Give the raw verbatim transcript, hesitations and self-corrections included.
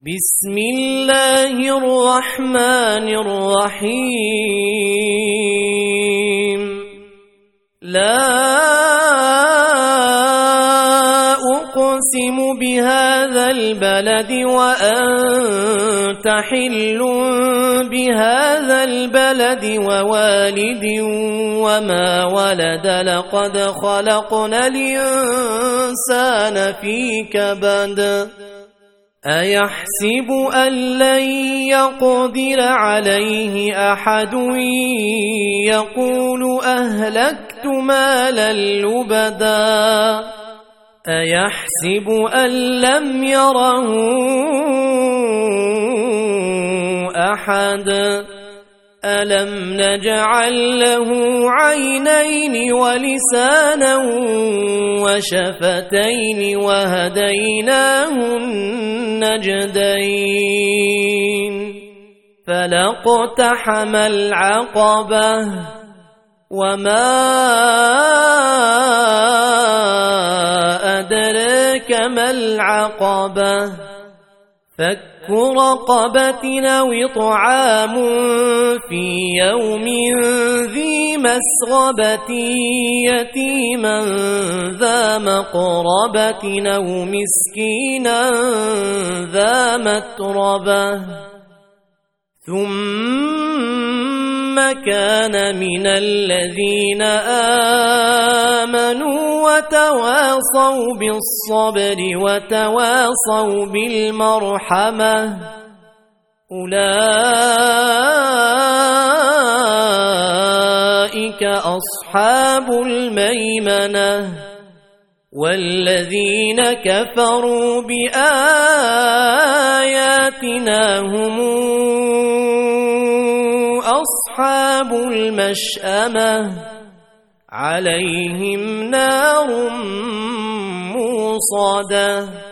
بسم الله الرحمن الرحيم. لا أقسم بهذا البلد وأنت حل بهذا البلد ووالد وما ولد لقد خلقنا الإنسان في كبد أيحسب أن لن يقدر عليه أحد يقول أهلكت مالا لبدا أيحسب أن لم يره أحد ألم نجعل له عينين ولسانا وشفتين وهديناه النجدين فلاقتحم العقبة وما أدراك ما العقبة فك رقبة أو إطعام في يوم ذي مسغبة يتيما ذا مقربة أو مسكينا ذا متربة ثم كان من الذين آمنوا وتواصوا بالصبر وتواصوا بالمرحمة أولئك أصحاب الميمنة والذين كفروا بآياتنا هم أصحاب المشأمة عليهم نار موصدة.